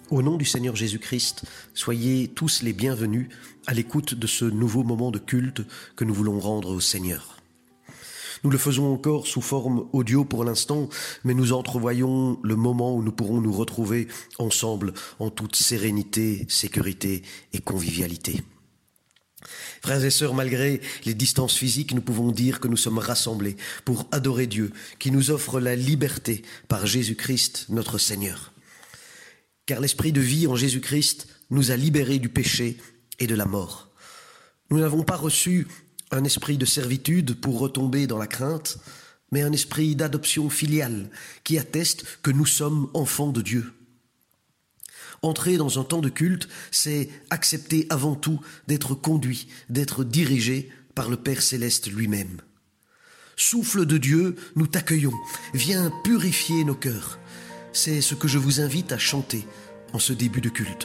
Au nom du Seigneur Jésus-Christ, soyez tous les bienvenus à l'écoute de ce nouveau moment de culte que nous voulons rendre au Seigneur. Nous le faisons encore sous forme audio pour l'instant, mais nous entrevoyons le moment où nous pourrons nous retrouver ensemble en toute sérénité, sécurité et convivialité. Frères et sœurs, malgré les distances physiques, nous pouvons dire que nous sommes rassemblés pour adorer Dieu, qui nous offre la liberté par Jésus-Christ, notre Seigneur. Car l'esprit de vie en Jésus-Christ nous a libérés du péché et de la mort. Nous n'avons pas reçu un esprit de servitude pour retomber dans la crainte, mais un esprit d'adoption filiale qui atteste que nous sommes enfants de Dieu. Entrer dans un temps de culte, c'est accepter avant tout d'être conduit, d'être dirigé par le Père Céleste lui-même. Souffle de Dieu, nous t'accueillons, viens purifier nos cœurs. C'est ce que je vous invite à chanter en ce début de culte.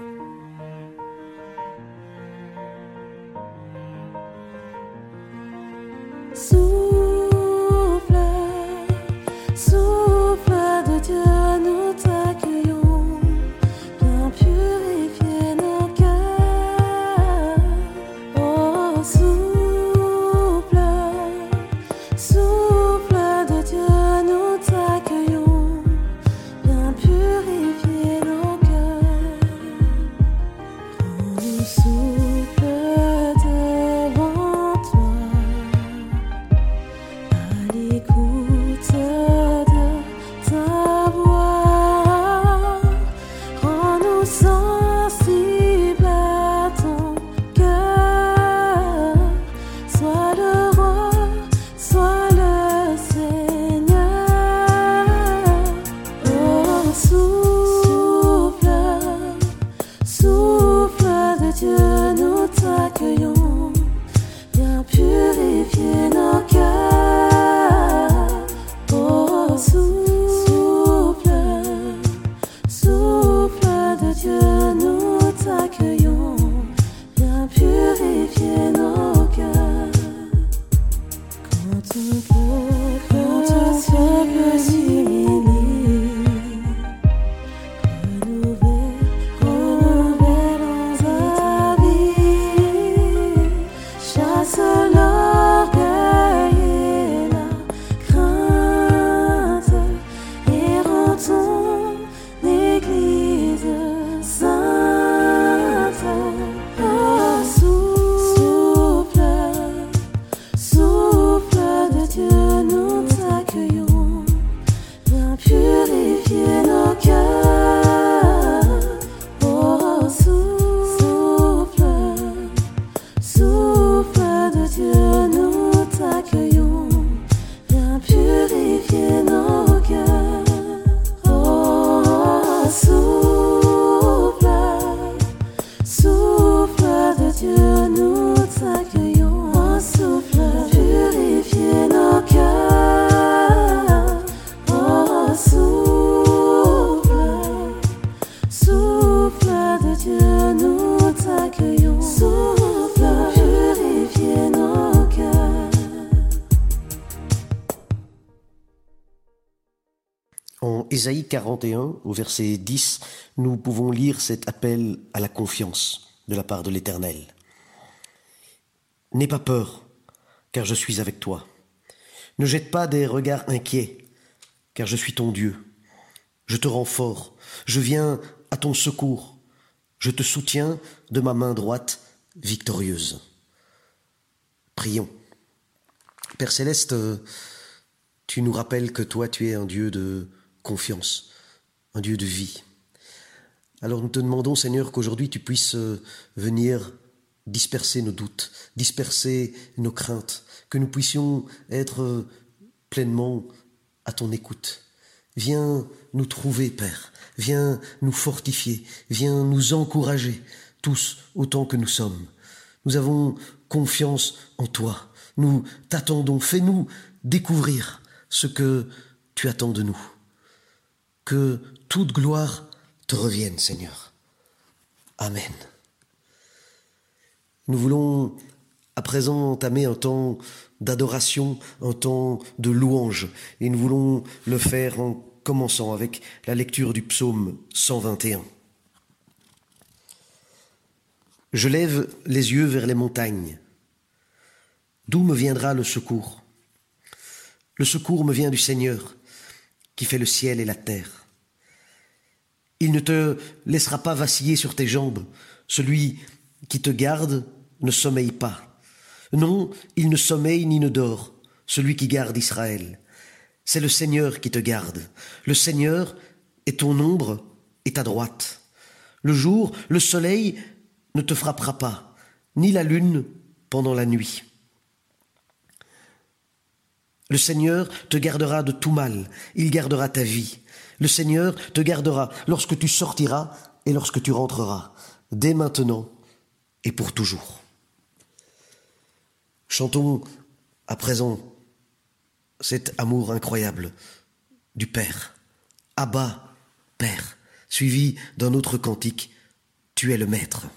Souffle, souffle de Dieu, nous t'accueillons, viens purifier nos cœurs. Oh, souffle, souffle de Dieu, nous t'accueillons, viens purifier nos cœurs. Prends-nous souffle devant toi. À l'écoute de ta voix, rends-nous sensibles à ton cœur. Sois le roi, sois le Seigneur. Oh, souffle, souffle de Dieu, nous t'accueillons, viens purifier nos cœurs. Oh, souffle, souffle de Dieu, nous t'accueillons, viens purifier nos cœurs. Quand ton peuple s'humilie, renouvellons ta vie, chasse l'orgueil et la crainte, et rends ton Église sainte. Oh, souffle, souffle de Dieu, nous t'accueillons, viens purifier nos cœurs. Oh, souffle, souffle de Dieu, nous t'accueillons, viens purifier nos cœurs. Oh, souffle, souffle de Dieu, nous t'accueillons. Oh, souffle, purifier nos cœurs. Oh, souffle, souffle de Dieu, nous t'accueillons. Souffle, purifier nos cœurs. En Ésaïe 41, au verset 10, nous pouvons lire cet appel à la confiance de la part de l'Éternel. « N'aie pas peur, car je suis avec toi. Ne jette pas des regards inquiets, car je suis ton Dieu. Je te rends fort, je viens à ton secours. Je te soutiens de ma main droite victorieuse. » Prions. Père Céleste, tu nous rappelles que toi, tu es un Dieu de confiance, un Dieu de vie. Alors nous te demandons, Seigneur, qu'aujourd'hui tu puisses venir disperser nos doutes, disperser nos craintes, que nous puissions être pleinement à ton écoute. Viens nous trouver, Père, viens nous fortifier, viens nous encourager, tous autant que nous sommes. Nous avons confiance en toi, nous t'attendons, fais-nous découvrir ce que tu attends de nous. Que toute gloire te revienne, Seigneur. Amen. Nous voulons à présent entamer un temps d'adoration, un temps de louange, et nous voulons le faire en commençant avec la lecture du psaume 121. Je lève les yeux vers les montagnes. D'où me viendra le secours? Le secours me vient du Seigneur, qui fait le ciel et la terre. Il ne te laissera pas vaciller sur tes jambes. Celui qui te garde ne sommeille pas. Non, il ne sommeille ni ne dort, celui qui garde Israël. C'est le Seigneur qui te garde. Le Seigneur est ton ombre et ta droite. Le jour, le soleil ne te frappera pas, ni la lune pendant la nuit. Le Seigneur te gardera de tout mal, il gardera ta vie. Le Seigneur te gardera lorsque tu sortiras et lorsque tu rentreras, dès maintenant et pour toujours. Chantons à présent cet amour incroyable du Père. Abba, Père, suivi d'un autre cantique, tu es le Maître.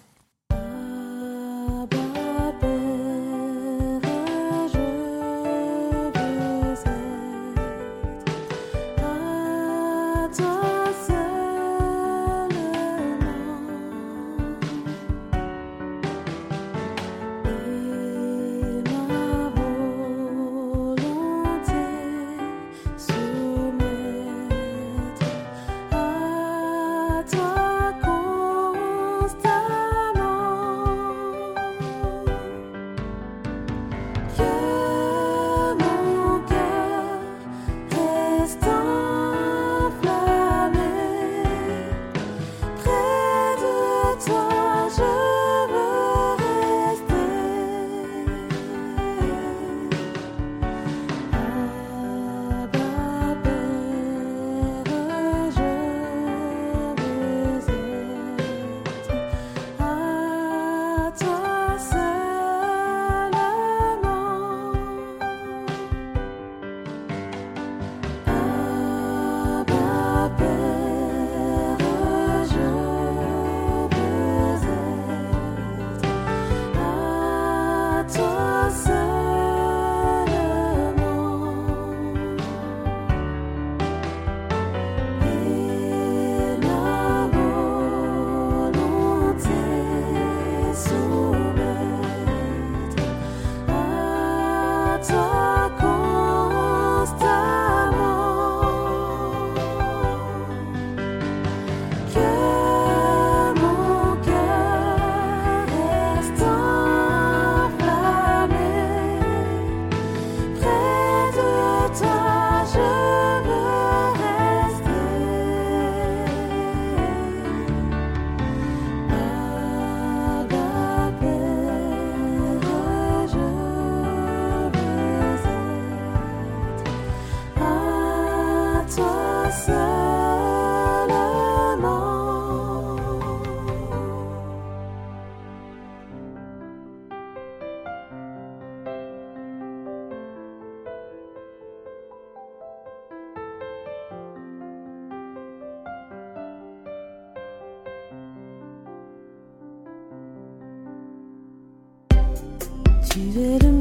Tu es le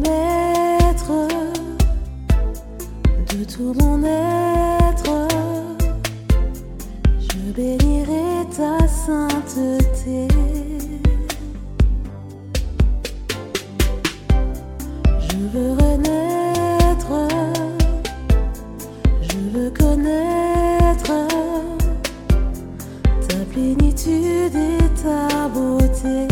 maître de tout mon être. Je bénirai ta sainteté. Je veux renaître, je veux connaître ta plénitude et ta beauté.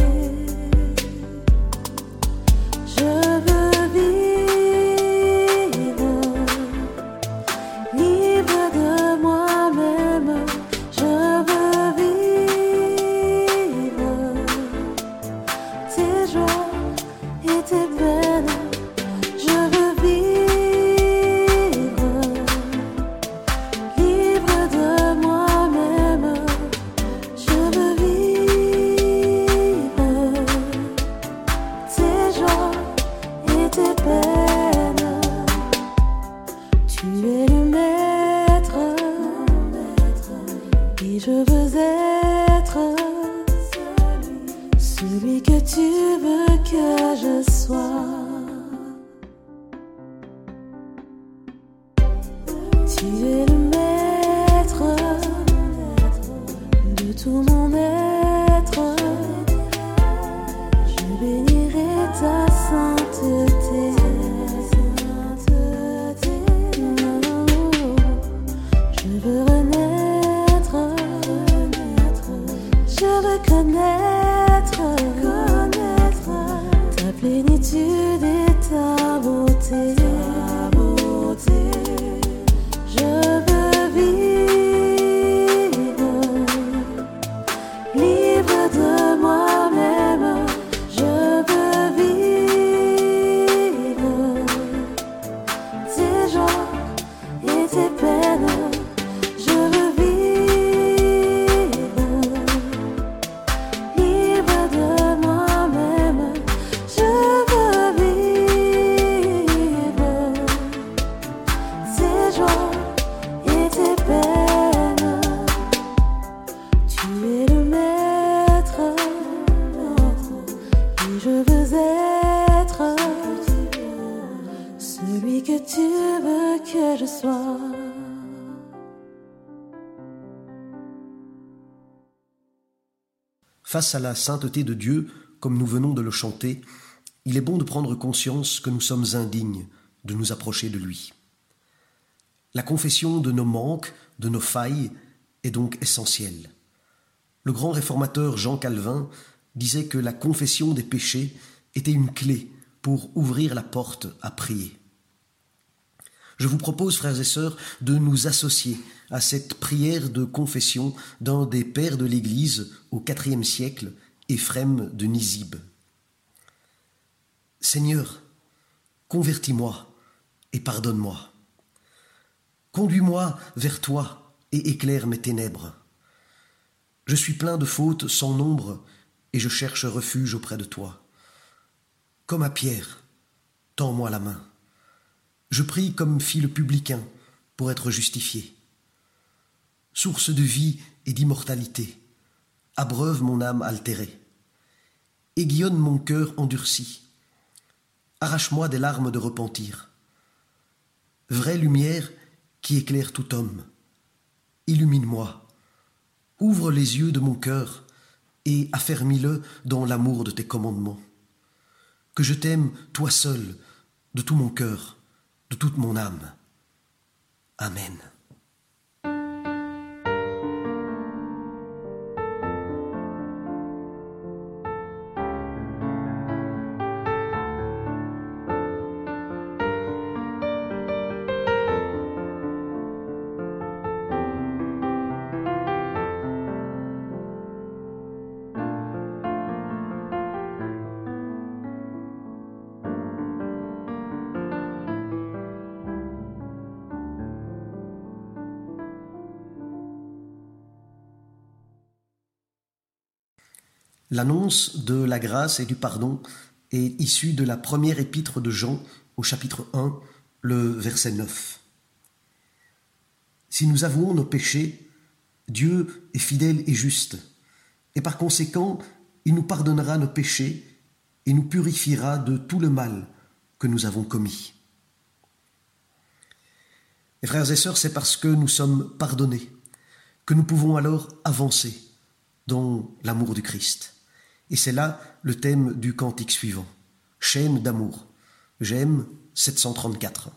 connaître ta plénitude et ta beauté. Je veux vivre libre de moi-même. Je veux vivre tes joies et tes peines. Je veux vivre libre de moi-même. Je veux vivre tes joies et tes peines. Tu es le maître et je veux être celui que tu veux que je sois. Face à la sainteté de Dieu, comme nous venons de le chanter, il est bon de prendre conscience que nous sommes indignes de nous approcher de lui. La confession de nos manques, de nos failles, est donc essentielle. Le grand réformateur Jean Calvin disait que la confession des péchés était une clé pour ouvrir la porte à prier. Je vous propose, frères et sœurs, de nous associer à cette prière de confession d'un des pères de l'Église au IVe siècle, Éphrem de Nisib. Seigneur, convertis-moi et pardonne-moi. Conduis-moi vers toi et éclaire mes ténèbres. Je suis plein de fautes sans nombre et je cherche refuge auprès de toi. Comme à Pierre, tends-moi la main. Je prie comme fit le publicain pour être justifié. Source de vie et d'immortalité, abreuve mon âme altérée. Aiguillonne mon cœur endurci. Arrache-moi des larmes de repentir. Vraie lumière qui éclaire tout homme, illumine-moi. Ouvre les yeux de mon cœur et affermis-le dans l'amour de tes commandements. Que je t'aime, toi seul, de tout mon cœur, de toute mon âme. Amen. L'annonce de la grâce et du pardon est issue de la première épître de Jean au chapitre 1, le verset 9. Si nous avouons nos péchés, Dieu est fidèle et juste, et par conséquent, il nous pardonnera nos péchés et nous purifiera de tout le mal que nous avons commis. Mes frères et sœurs, c'est parce que nous sommes pardonnés que nous pouvons alors avancer dans l'amour du Christ. Et c'est là le thème du cantique suivant, Chaîne d'amour, GM 734.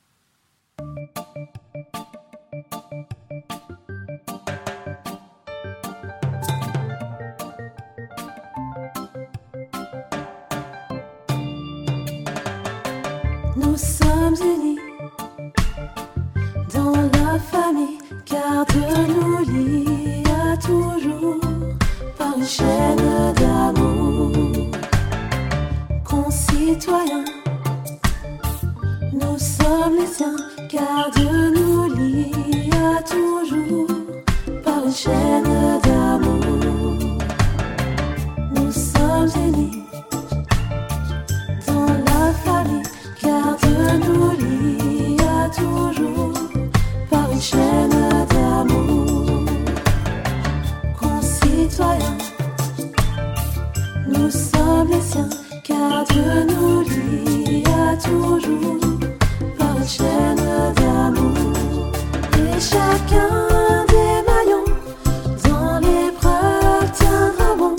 Nous sommes unis dans la famille, car Dieu nous lie à toujours par une chaîne d'amour. Concitoyens, nous sommes les siens, car Dieu nous lie à toujours par une chaîne d'amour. Nous sommes unis dans la famille, car Dieu nous lie à toujours par une chaîne d'amour. Concitoyens, nous sommes les siens, car Dieu nous lie à toujours par une chaîne d'amour. Et chacun des maillons dans l'épreuve tiendra bon,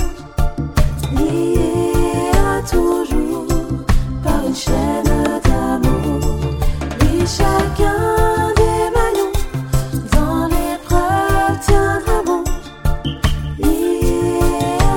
lié à toujours par une chaîne d'amour. Et chacun des maillons dans l'épreuve tiendra bon, lié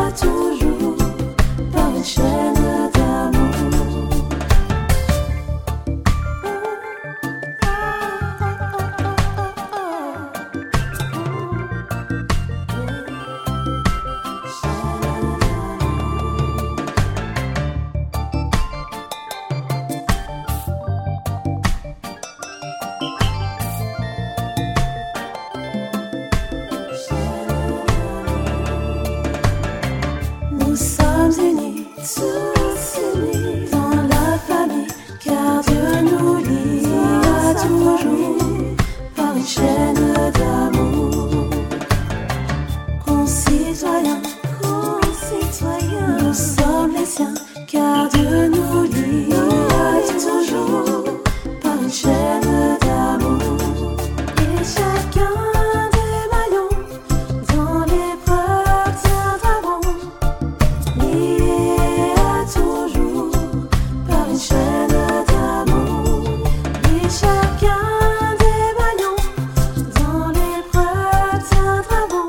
appartient, car Dieu nous lie à toujours par une chaîne d'amour. Et chacun des maillons dans l'épreuve tiendra bon, lié à toujours par une chaîne d'amour. Et chacun des maillons dans l'épreuve tiendra bon,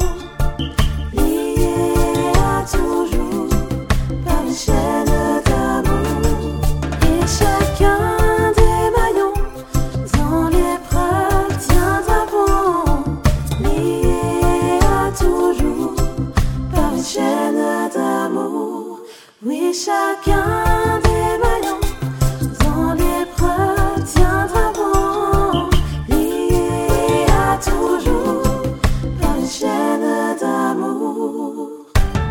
lié à toujours par une chaîne d'amour. Et chacun des maillons dans l'épreuve tiendra bon, lié à toujours par une chaîne d'amour. Oui, chacun des maillons dans l'épreuve tiendra bon, lié à toujours par une chaîne d'amour.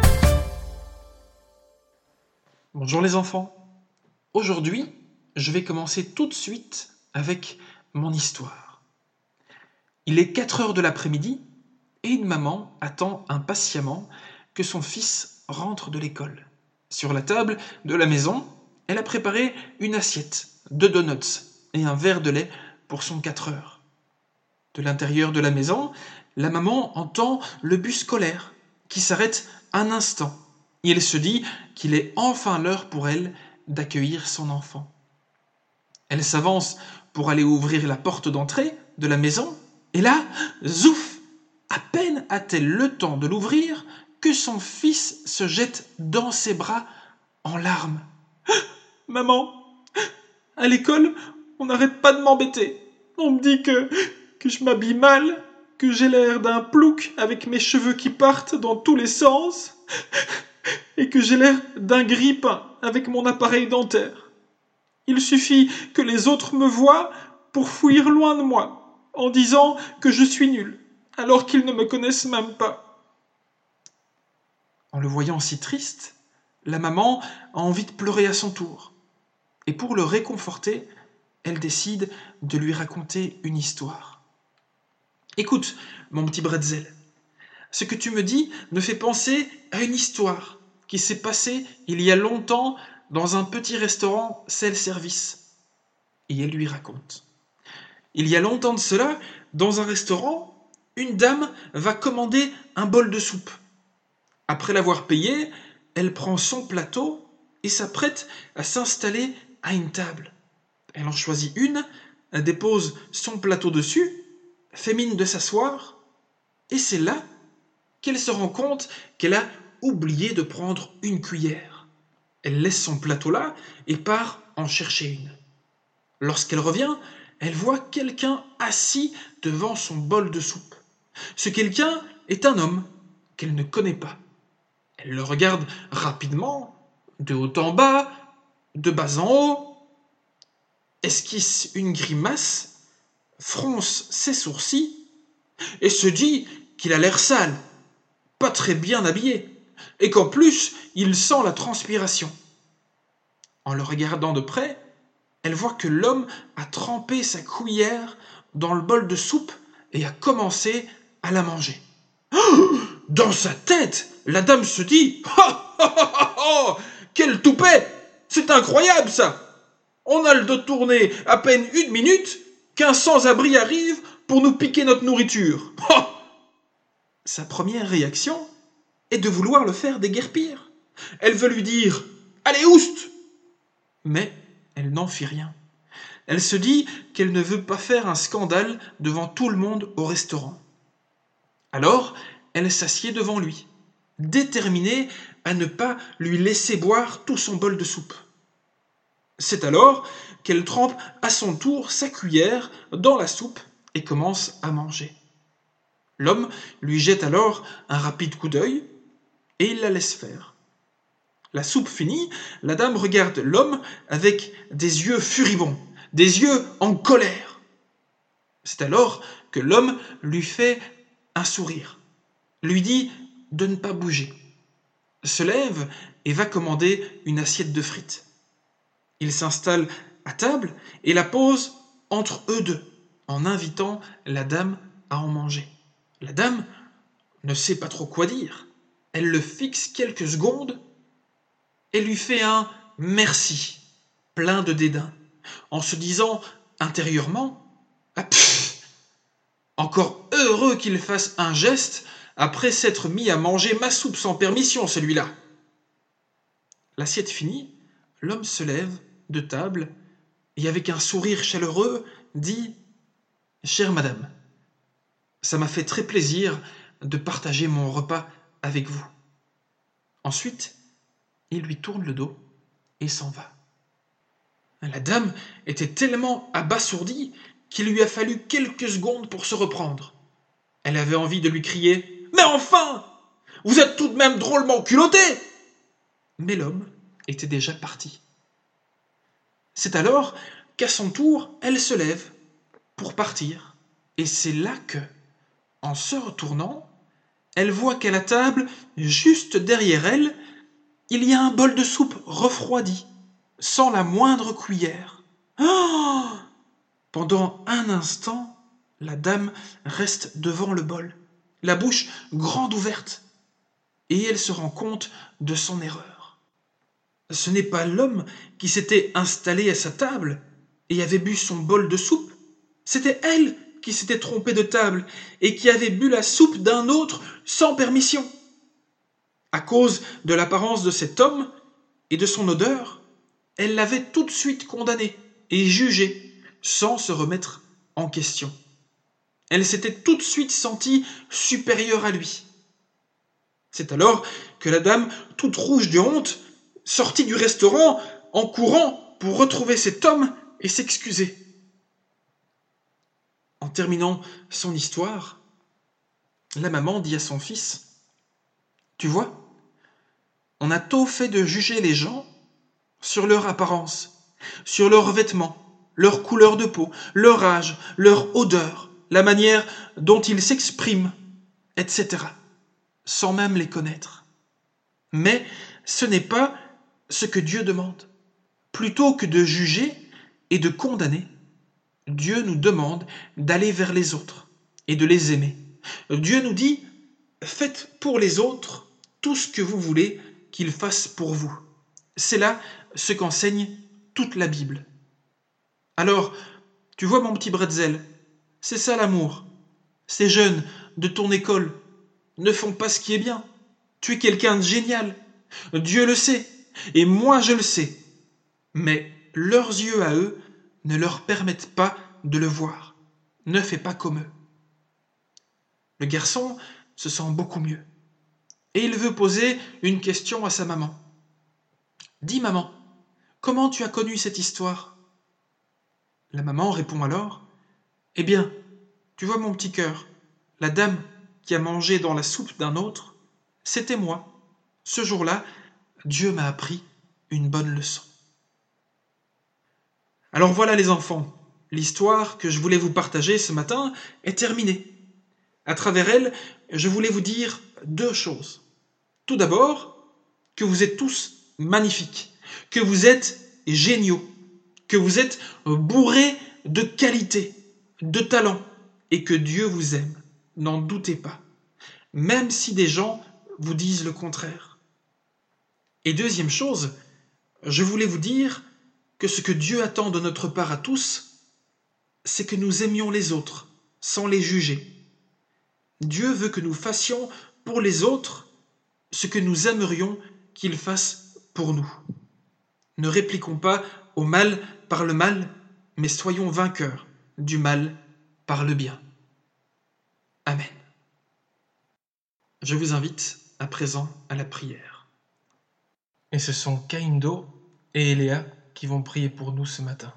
Bonjour les enfants. Aujourd'hui, je vais commencer tout de suite avec mon histoire. Il est 4 heures de l'après-midi et une maman attend impatiemment que son fils rentre de l'école. Sur la table de la maison, elle a préparé une assiette, 2 donuts et un verre de lait pour son 4 heures. De l'intérieur de la maison, la maman entend le bus scolaire qui s'arrête un instant et elle se dit qu'il est enfin l'heure pour elle d'accueillir son enfant. Elle s'avance pour aller ouvrir la porte d'entrée de la maison et là, zouf! À peine a-t-elle le temps de l'ouvrir que son fils se jette dans ses bras en larmes. « Maman, à l'école, on n'arrête pas de m'embêter. On me dit que je m'habille mal, que j'ai l'air d'un plouc avec mes cheveux qui partent dans tous les sens et que j'ai l'air d'un grille-pain avec mon appareil dentaire. Il suffit que les autres me voient pour fuir loin de moi en disant que je suis nul, alors qu'ils ne me connaissent même pas. » En le voyant si triste, la maman a envie de pleurer à son tour. Et pour le réconforter, elle décide de lui raconter une histoire. « Écoute, mon petit bretzel, ce que tu me dis me fait penser à une histoire qui s'est passée il y a longtemps dans un petit restaurant self-service. » Et elle lui raconte. Il y a longtemps de cela, dans un restaurant, une dame va commander un bol de soupe. Après l'avoir payé, elle prend son plateau et s'apprête à s'installer à une table. Elle en choisit une, elle dépose son plateau dessus, fait mine de s'asseoir, et c'est là qu'elle se rend compte qu'elle a oublié de prendre une cuillère. Elle laisse son plateau là et part en chercher une. Lorsqu'elle revient, elle voit quelqu'un assis devant son bol de soupe. Ce quelqu'un est un homme qu'elle ne connaît pas. Elle le regarde rapidement, de haut en bas, de bas en haut, esquisse une grimace, fronce ses sourcils et se dit qu'il a l'air sale, pas très bien habillé, et qu'en plus il sent la transpiration. En le regardant de près, elle voit que l'homme a trempé sa cuillère dans le bol de soupe et a commencé à la manger. Dans sa tête, la dame se dit « Oh, quel toupet! C'est incroyable ça! On a le dos tourné à peine 1 minute qu'un sans-abri arrive pour nous piquer notre nourriture. Oh !» Sa première réaction est de vouloir le faire déguerpir. Elle veut lui dire « Allez, oust !» Mais elle n'en fit rien. Elle se dit qu'elle ne veut pas faire un scandale devant tout le monde au restaurant. Alors, elle s'assied devant lui, déterminée à ne pas lui laisser boire tout son bol de soupe. C'est alors qu'elle trempe à son tour sa cuillère dans la soupe et commence à manger. L'homme lui jette alors un rapide coup d'œil et il la laisse faire. La soupe finie, la dame regarde l'homme avec des yeux furibonds, des yeux en colère. C'est alors que l'homme lui fait un sourire, lui dit de ne pas bouger, se lève et va commander une assiette de frites. Il s'installe à table et la pose entre eux deux, en invitant la dame à en manger. La dame ne sait pas trop quoi dire. Elle le fixe quelques secondes, et lui fait un merci, plein de dédain, en se disant intérieurement « Ah pff, encore heureux qu'il fasse un geste après s'être mis à manger ma soupe sans permission, celui-là !» L'assiette finie, l'homme se lève de table et avec un sourire chaleureux dit « Chère madame, ça m'a fait très plaisir de partager mon repas avec vous. » Ensuite, il lui tourne le dos et s'en va. La dame était tellement abasourdie qu'il lui a fallu quelques secondes pour se reprendre. Elle avait envie de lui crier « Mais enfin, vous êtes tout de même drôlement culotté !» Mais l'homme était déjà parti. C'est alors qu'à son tour, elle se lève pour partir. Et c'est là que, en se retournant, elle voit qu'à la table, juste derrière elle, il y a un bol de soupe refroidi, sans la moindre cuillère. Oh ! Pendant un instant, la dame reste devant le bol, la bouche grande ouverte, et elle se rend compte de son erreur. Ce n'est pas l'homme qui s'était installé à sa table et avait bu son bol de soupe, c'était elle qui s'était trompée de table et qui avait bu la soupe d'un autre sans permission. À cause de l'apparence de cet homme et de son odeur, elle l'avait tout de suite condamné et jugé sans se remettre en question. Elle s'était tout de suite sentie supérieure à lui. C'est alors que la dame, toute rouge de honte, sortit du restaurant en courant pour retrouver cet homme et s'excuser. En terminant son histoire, la maman dit à son fils « Tu vois, on a tôt fait de juger les gens sur leur apparence, sur leurs vêtements, leur couleur de peau, leur âge, leur odeur, la manière dont ils s'expriment, etc., sans même les connaître. Mais ce n'est pas ce que Dieu demande. Plutôt que de juger et de condamner, Dieu nous demande d'aller vers les autres et de les aimer. Dieu nous dit « Faites pour les autres tout ce que vous voulez qu'ils fassent pour vous. » C'est là ce qu'enseigne toute la Bible. Alors, tu vois mon petit bretzel, c'est ça l'amour. Ces jeunes de ton école ne font pas ce qui est bien. Tu es quelqu'un de génial. Dieu le sait, et moi je le sais. Mais leurs yeux à eux ne leur permettent pas de le voir. Ne fais pas comme eux. Le garçon se sent beaucoup mieux. Et il veut poser une question à sa maman. « Dis maman, comment tu as connu cette histoire ?» La maman répond alors « Eh bien, tu vois mon petit cœur, la dame qui a mangé dans la soupe d'un autre, c'était moi. Ce jour-là, Dieu m'a appris une bonne leçon. » Alors voilà les enfants, l'histoire que je voulais vous partager ce matin est terminée. À travers elle, je voulais vous dire deux choses. Tout d'abord, que vous êtes tous magnifiques, que vous êtes géniaux, que vous êtes bourrés de qualité, de talent, et que Dieu vous aime. N'en doutez pas, même si des gens vous disent le contraire. Et deuxième chose, je voulais vous dire que ce que Dieu attend de notre part à tous, c'est que nous aimions les autres, sans les juger. Dieu veut que nous fassions pour les autres ce que nous aimerions qu'ils fassent pour nous. Ne répliquons pas au mal par le mal, mais soyons vainqueurs du mal par le bien. Amen. Je vous invite à présent à la prière. Et ce sont Kaindo et Eléa qui vont prier pour nous ce matin.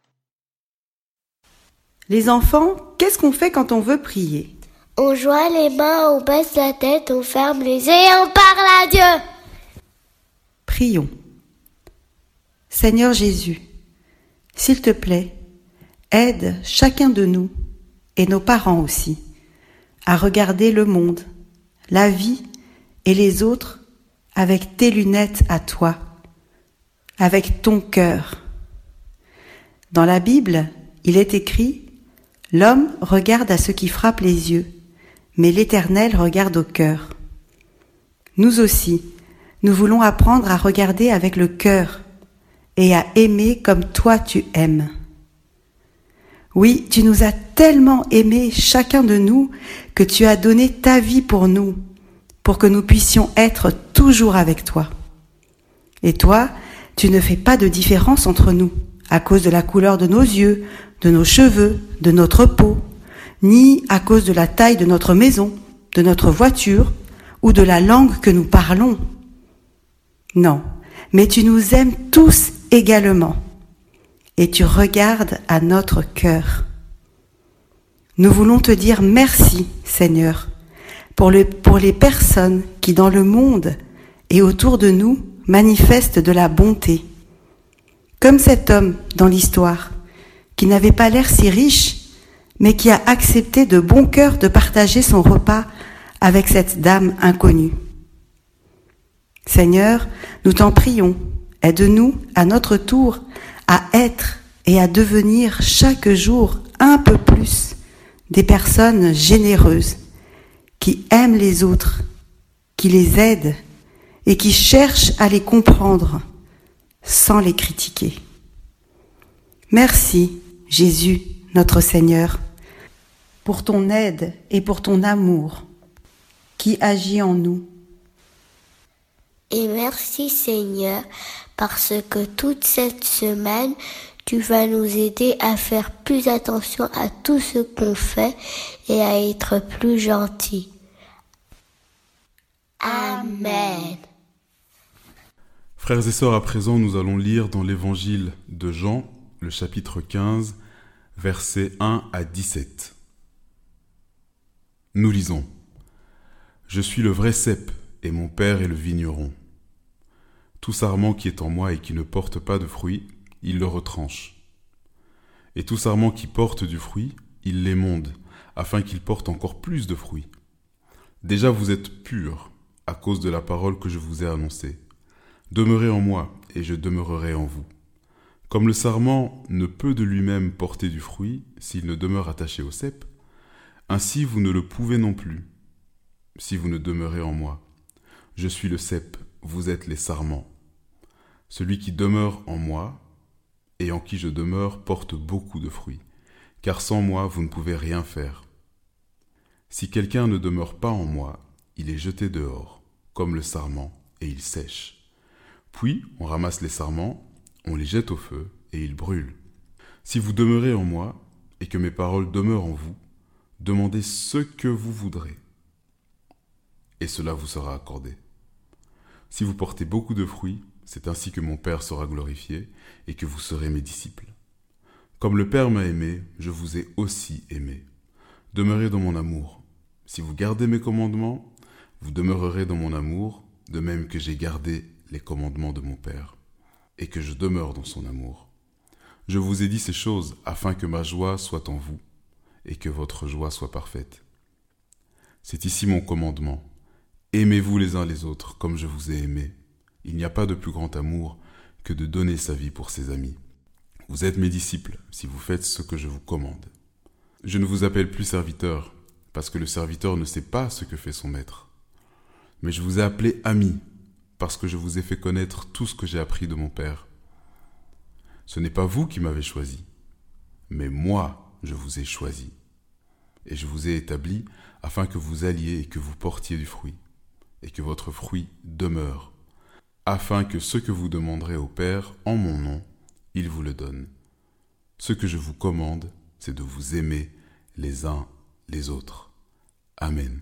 Les enfants, qu'est-ce qu'on fait quand on veut prier ? On joint les mains, on baisse la tête, on ferme les yeux et on parle à Dieu. Prions. Seigneur Jésus, s'il te plaît, aide chacun de nous, et nos parents aussi, à regarder le monde, la vie et les autres avec tes lunettes à toi, avec ton cœur. Dans la Bible, il est écrit « L'homme regarde à ce qui frappe les yeux, mais l'Éternel regarde au cœur. » Nous aussi, nous voulons apprendre à regarder avec le cœur et à aimer comme toi tu aimes. Oui, tu nous as tellement aimés chacun de nous que tu as donné ta vie pour nous, pour que nous puissions être toujours avec toi. Et toi, tu ne fais pas de différence entre nous, à cause de la couleur de nos yeux, de nos cheveux, de notre peau, ni à cause de la taille de notre maison, de notre voiture ou de la langue que nous parlons. Non, mais tu nous aimes tous également et tu regardes à notre cœur. Nous voulons te dire merci, Seigneur, pour les personnes qui dans le monde et autour de nous manifestent de la bonté. Comme cet homme dans l'histoire, qui n'avait pas l'air si riche, mais qui a accepté de bon cœur de partager son repas avec cette dame inconnue. Seigneur, nous t'en prions, aide-nous à notre tour à être et à devenir chaque jour un peu plus des personnes généreuses, qui aiment les autres, qui les aident et qui cherchent à les comprendre sans les critiquer. Merci, Jésus, notre Seigneur, pour ton aide et pour ton amour qui agit en nous. Et merci Seigneur, parce que toute cette semaine, tu vas nous aider à faire plus attention à tout ce qu'on fait et à être plus gentils. Amen. Frères et sœurs, à présent, nous allons lire dans l'évangile de Jean, le chapitre 15, versets 1 à 17. Nous lisons. « Je suis le vrai cep, et mon Père est le vigneron. Tout sarment qui est en moi et qui ne porte pas de fruit, il le retranche. Et tout sarment qui porte du fruit, il l'émonde, afin qu'il porte encore plus de fruits. Déjà vous êtes purs, à cause de la parole que je vous ai annoncée. Demeurez en moi, et je demeurerai en vous. Comme le sarment ne peut de lui-même porter du fruit, s'il ne demeure attaché au cep, ainsi vous ne le pouvez non plus, si vous ne demeurez en moi. Je suis le cep, vous êtes les sarments. Celui qui demeure en moi, et en qui je demeure, porte beaucoup de fruits, car sans moi vous ne pouvez rien faire. Si quelqu'un ne demeure pas en moi, il est jeté dehors, comme le sarment, et il sèche. Puis on ramasse les sarments, on les jette au feu, et ils brûlent. Si vous demeurez en moi, et que mes paroles demeurent en vous, demandez ce que vous voudrez, et cela vous sera accordé. Si vous portez beaucoup de fruits, c'est ainsi que mon Père sera glorifié, et que vous serez mes disciples. Comme le Père m'a aimé, je vous ai aussi aimé. Demeurez dans mon amour. Si vous gardez mes commandements, vous demeurerez dans mon amour, de même que j'ai gardé les commandements de mon Père, et que je demeure dans son amour. Je vous ai dit ces choses afin que ma joie soit en vous, et que votre joie soit parfaite. C'est ici mon commandement. Aimez-vous les uns les autres comme je vous ai aimé. Il n'y a pas de plus grand amour que de donner sa vie pour ses amis. Vous êtes mes disciples si vous faites ce que je vous commande. Je ne vous appelle plus serviteur, parce que le serviteur ne sait pas ce que fait son maître. Mais je vous ai appelé ami, parce que je vous ai fait connaître tout ce que j'ai appris de mon Père. Ce n'est pas vous qui m'avez choisi, mais moi je vous ai choisi. Et je vous ai établi afin que vous alliez et que vous portiez du fruit, et que votre fruit demeure, afin que ce que vous demanderez au Père en mon nom, il vous le donne. Ce que je vous commande, c'est de vous aimer les uns les autres. Amen.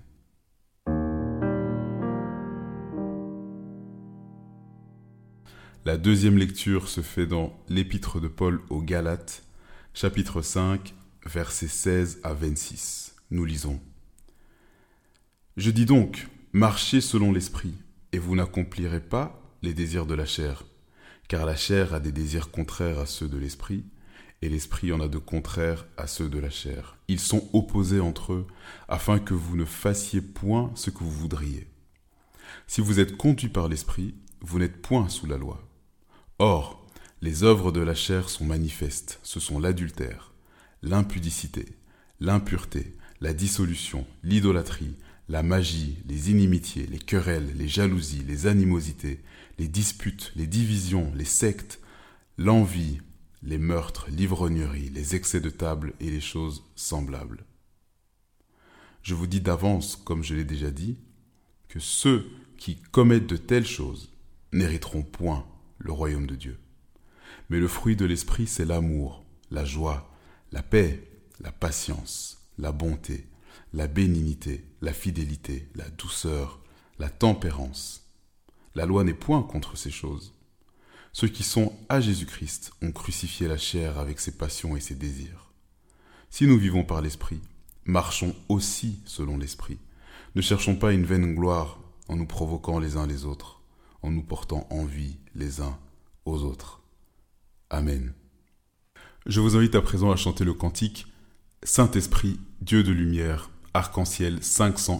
La deuxième lecture se fait dans l'épître de Paul aux Galates, chapitre 5, versets 16 à 26. Nous lisons. « Je dis donc, marchez selon l'esprit, et vous n'accomplirez pas les désirs de la chair, car la chair a des désirs contraires à ceux de l'esprit, et l'esprit en a de contraires à ceux de la chair. Ils sont opposés entre eux, afin que vous ne fassiez point ce que vous voudriez. Si vous êtes conduits par l'esprit, vous n'êtes point sous la loi. Or, les œuvres de la chair sont manifestes, ce sont l'adultère, l'impudicité, l'impureté, la dissolution, l'idolâtrie, la magie, les inimitiés, les querelles, les jalousies, les animosités, les disputes, les divisions, les sectes, l'envie, les meurtres, l'ivrognerie, les excès de table et les choses semblables. Je vous dis d'avance, comme je l'ai déjà dit, que ceux qui commettent de telles choses n'hériteront point le royaume de Dieu. Mais le fruit de l'esprit, c'est l'amour, la joie, la paix, la patience, la bonté, la bénignité, la fidélité, la douceur, la tempérance. La loi n'est point contre ces choses. Ceux qui sont à Jésus-Christ ont crucifié la chair avec ses passions et ses désirs. Si nous vivons par l'esprit, marchons aussi selon l'esprit. Ne cherchons pas une vaine gloire en nous provoquant les uns les autres, en nous portant envie les uns aux autres. Amen. Je vous invite à présent à chanter le cantique « Saint-Esprit, Dieu de lumière, arc-en-ciel 507 ».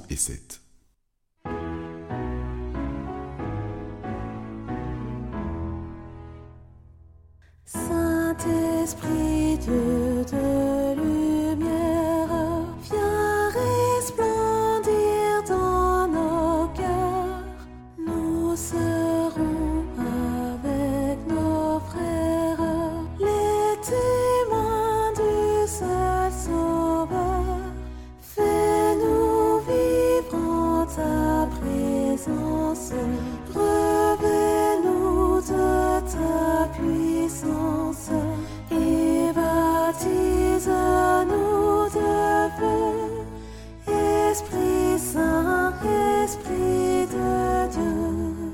Saint-Esprit, Dieu de lumière, viens resplendir dans nos cœurs. Nous serons avec nos frères, les témoins du seul Sauveur. Fais-nous vivre en ta présence, revêt-nous de ta puissance et baptise-nous de feu. Esprit Saint, Esprit de Dieu,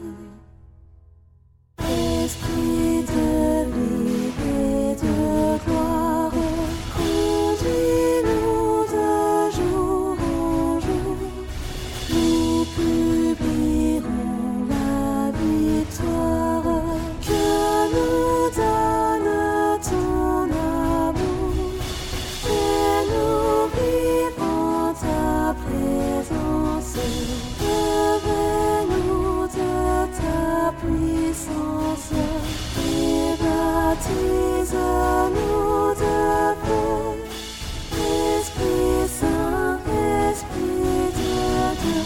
Esprit de vie et de gloire, conduis-nous de jour en jour. Nous publierons la victoire que nous donne ton amour. Fais-nous vivre en ta présence, revêt-nous de ta puissance et baptise-nous de feu. Esprit Saint, Esprit de Dieu.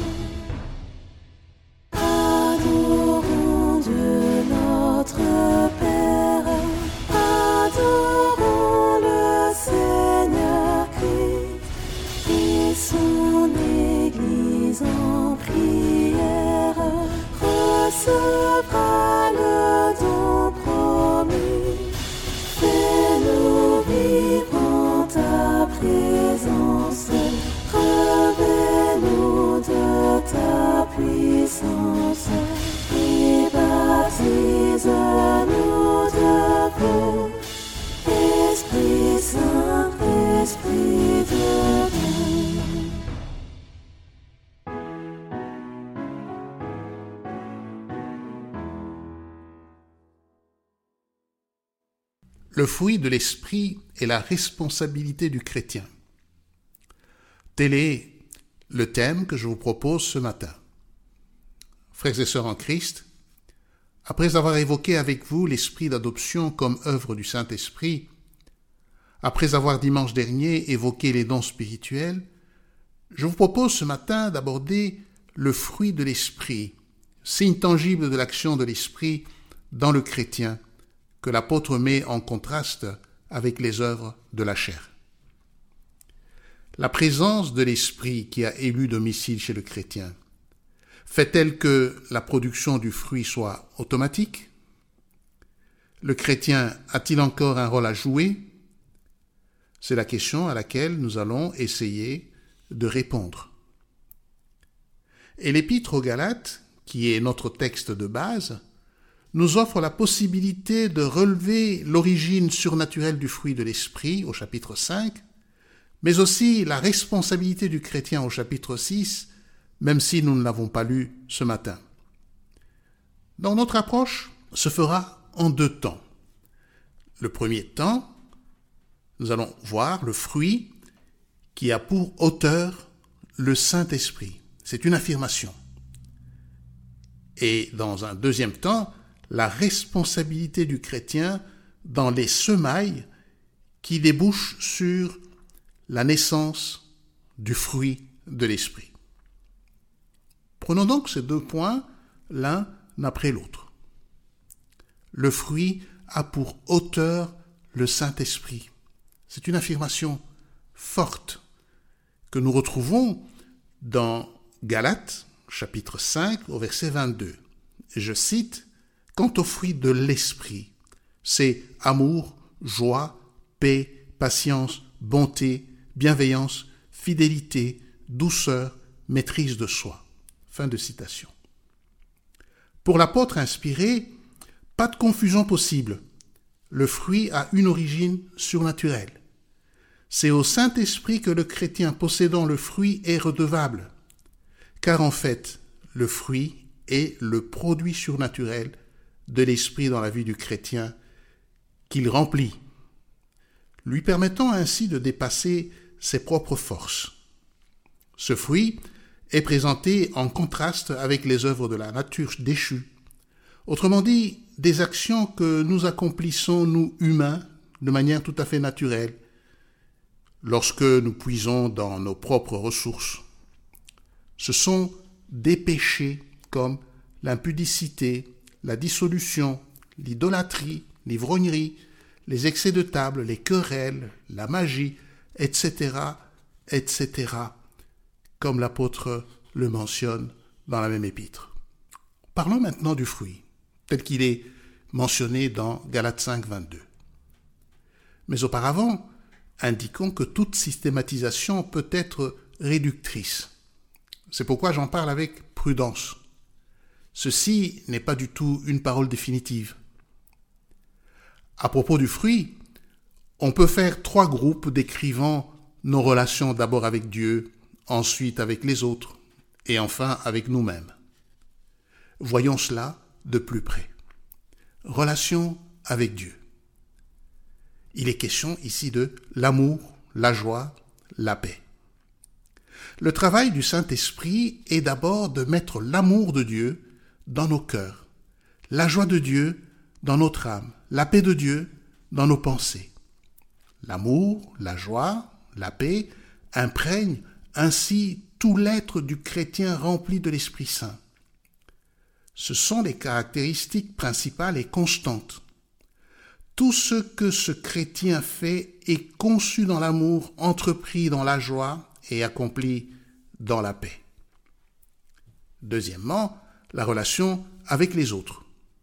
Adorons Dieu notre Père, adorons le Seigneur Christ et son Église en prière recevra le don promis. Fais-nous vivre en ta présence, revêt-nous de ta puissance et baptise-nous de feu. Esprit Saint, Esprit de Dieu. Le fruit de l'esprit est la responsabilité du chrétien. Tel est le thème que je vous propose ce matin. Frères et sœurs en Christ, après avoir évoqué avec vous l'esprit d'adoption comme œuvre du Saint-Esprit, après avoir dimanche dernier évoqué les dons spirituels, je vous propose ce matin d'aborder le fruit de l'esprit, signe tangible de l'action de l'esprit dans le chrétien, que l'apôtre met en contraste avec les œuvres de la chair. La présence de l'esprit qui a élu domicile chez le chrétien fait-elle que la production du fruit soit automatique? Le chrétien a-t-il encore un rôle à jouer? C'est la question à laquelle nous allons essayer de répondre. Et l'Épître aux Galates, qui est notre texte de base, nous offre la possibilité de relever l'origine surnaturelle du fruit de l'esprit au chapitre 5, mais aussi la responsabilité du chrétien au chapitre 6, même si nous ne l'avons pas lu ce matin. Donc notre approche se fera en deux temps. Le premier temps, nous allons voir le fruit qui a pour auteur le Saint-Esprit. C'est une affirmation. Et dans un deuxième temps, la responsabilité du chrétien dans les semailles qui débouchent sur la naissance du fruit de l'esprit. Prenons donc ces 2 points l'un après l'autre. Le fruit a pour auteur le Saint-Esprit. C'est une affirmation forte que nous retrouvons dans Galates, chapitre 5, au verset 22. Je cite, « Quant au fruit de l'Esprit, c'est amour, joie, paix, patience, bonté, bienveillance, fidélité, douceur, maîtrise de soi. » Fin de citation. Pour l'apôtre inspiré, pas de confusion possible. Le fruit a une origine surnaturelle. C'est au Saint-Esprit que le chrétien possédant le fruit est redevable, car en fait, le fruit est le produit surnaturel de l'Esprit dans la vie du chrétien qu'il remplit, lui permettant ainsi de dépasser ses propres forces. Ce fruit est présenté en contraste avec les œuvres de la nature déchue, autrement dit, des actions que nous accomplissons, nous humains, de manière tout à fait naturelle, lorsque nous puisons dans nos propres ressources. Ce sont des péchés comme l'impudicité, la dissolution, l'idolâtrie, l'ivrognerie, les excès de table, les querelles, la magie, etc., etc., comme l'apôtre le mentionne dans la même épître. Parlons maintenant du fruit, tel qu'il est mentionné dans Galates 5, 22. Mais auparavant, indiquons que toute systématisation peut être réductrice. C'est pourquoi j'en parle avec prudence. Ceci n'est pas du tout une parole définitive. À propos du fruit, on peut faire 3 groupes décrivant nos relations d'abord avec Dieu, ensuite avec les autres, et enfin avec nous-mêmes. Voyons cela de plus près. Relation avec Dieu. Il est question ici de l'amour, la joie, la paix. Le travail du Saint-Esprit est d'abord de mettre l'amour de Dieu dans nos cœurs, la joie de Dieu dans notre âme, la paix de Dieu dans nos pensées. L'amour, la joie, la paix imprègnent ainsi tout l'être du chrétien rempli de l'Esprit Saint. Ce sont les caractéristiques principales et constantes. Tout ce que ce chrétien fait est conçu dans l'amour, entrepris dans la joie et accompli dans la paix. Deuxièmement, la relation avec les autres.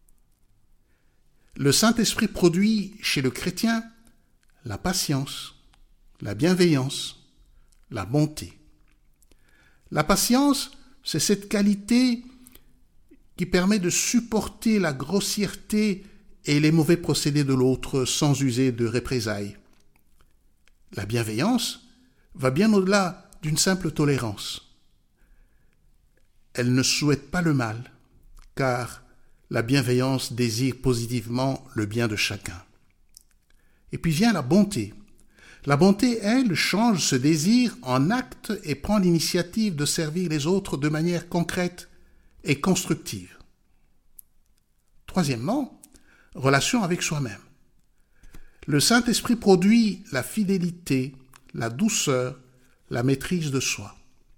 Le Saint-Esprit produit chez le chrétien la patience, la bienveillance, la bonté. La patience, c'est cette qualité qui permet de supporter la grossièreté et les mauvais procédés de l'autre sans user de représailles. La bienveillance va bien au-delà d'une simple tolérance. Elle ne souhaite pas le mal, car la bienveillance désire positivement le bien de chacun. Et puis vient la bonté. La bonté, elle, change ce désir en acte et prend l'initiative de servir les autres de manière concrète et constructive. Troisièmement, relation avec soi-même. Le Saint-Esprit produit la fidélité, la douceur, la maîtrise de soi.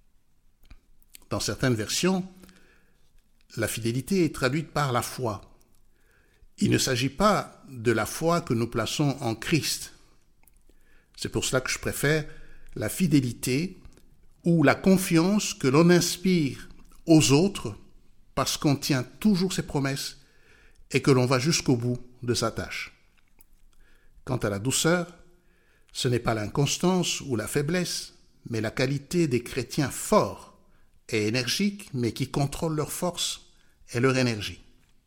Dans certaines versions, la fidélité est traduite par la foi. Il ne s'agit pas de la foi que nous plaçons en Christ. C'est pour cela que je préfère la fidélité ou la confiance que l'on inspire aux autres parce qu'on tient toujours ses promesses et que l'on va jusqu'au bout de sa tâche. Quant à la douceur, ce n'est pas l'inconstance ou la faiblesse, mais la qualité des chrétiens forts et énergiques, mais qui contrôlent leur force et leur énergie.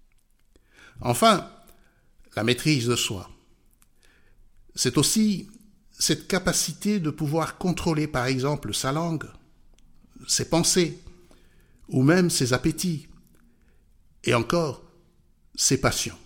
Enfin, la maîtrise de soi. C'est aussi cette capacité de pouvoir contrôler, par exemple, sa langue, ses pensées, ou même ses appétits, et encore, ses passions.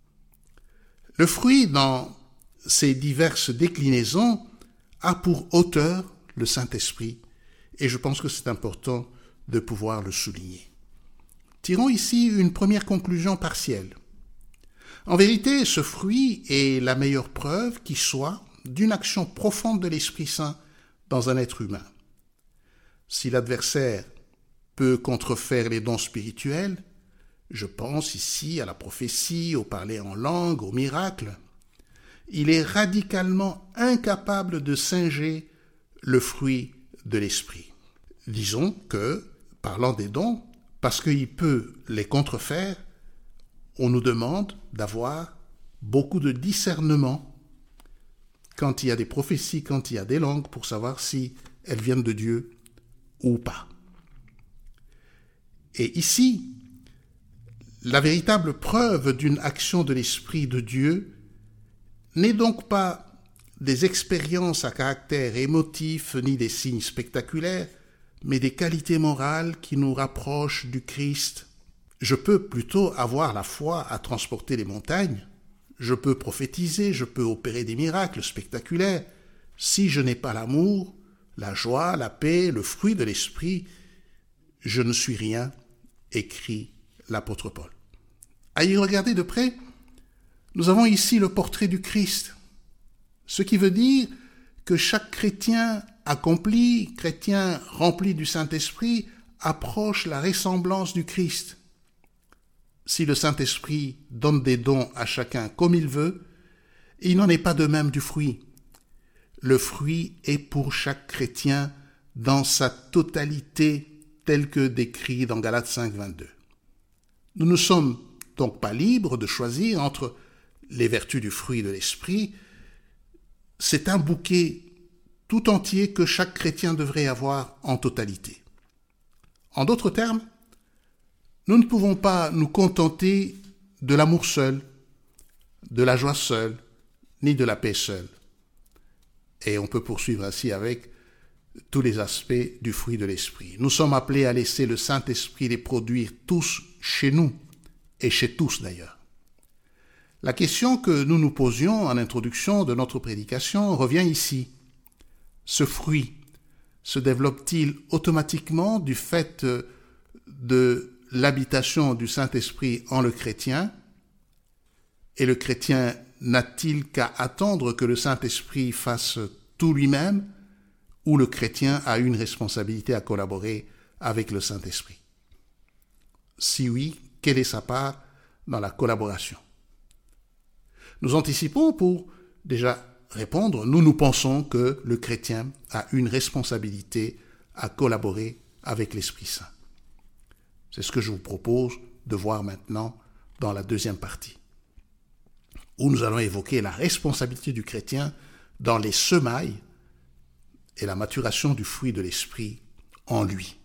Le fruit, dans ces diverses déclinaisons, a pour auteur le Saint-Esprit, et je pense que c'est important de pouvoir le souligner. Tirons ici une première conclusion partielle. En vérité, ce fruit est la meilleure preuve qui soit d'une action profonde de l'Esprit Saint dans un être humain. Si l'adversaire peut contrefaire les dons spirituels. Je pense ici à la prophétie, au parler en langue, au miracle. Il est radicalement incapable de singer le fruit de l'esprit. Disons que, parlant des dons, parce qu'il peut les contrefaire, on nous demande d'avoir beaucoup de discernement quand il y a des prophéties, quand il y a des langues, pour savoir si elles viennent de Dieu ou pas. Et ici, la véritable preuve d'une action de l'Esprit de Dieu n'est donc pas des expériences à caractère émotif ni des signes spectaculaires, mais des qualités morales qui nous rapprochent du Christ. Je peux plutôt avoir la foi à transporter les montagnes, je peux prophétiser, je peux opérer des miracles spectaculaires. Si je n'ai pas l'amour, la joie, la paix, le fruit de l'esprit, je ne suis rien, écrit l'apôtre Paul. À y regarder de près, nous avons ici le portrait du Christ, ce qui veut dire que chaque chrétien accompli, chrétien rempli du Saint-Esprit, approche la ressemblance du Christ. Si le Saint-Esprit donne des dons à chacun comme il veut, il n'en est pas de même du fruit. Le fruit est pour chaque chrétien dans sa totalité tel que décrit dans Galates 5, 22. Nous ne sommes donc pas libres de choisir entre les vertus du fruit de l'esprit. C'est un bouquet tout entier que chaque chrétien devrait avoir en totalité. En d'autres termes, nous ne pouvons pas nous contenter de l'amour seul, de la joie seule, ni de la paix seule. Et on peut poursuivre ainsi avec tous les aspects du fruit de l'esprit. Nous sommes appelés à laisser le Saint-Esprit les produire tous chez nous, et chez tous d'ailleurs. La question que nous nous posions en introduction de notre prédication revient ici. Ce fruit se développe-t-il automatiquement du fait de l'habitation du Saint-Esprit en le chrétien? Et le chrétien n'a-t-il qu'à attendre que le Saint-Esprit fasse tout lui-même, ou le chrétien a une responsabilité à collaborer avec le Saint-Esprit? Si oui, quelle est sa part dans la collaboration? Nous anticipons pour déjà répondre. Nous pensons que le chrétien a une responsabilité à collaborer avec l'Esprit Saint. C'est ce que je vous propose de voir maintenant dans la deuxième partie, où nous allons évoquer la responsabilité du chrétien dans les semailles et la maturation du fruit de l'esprit en lui.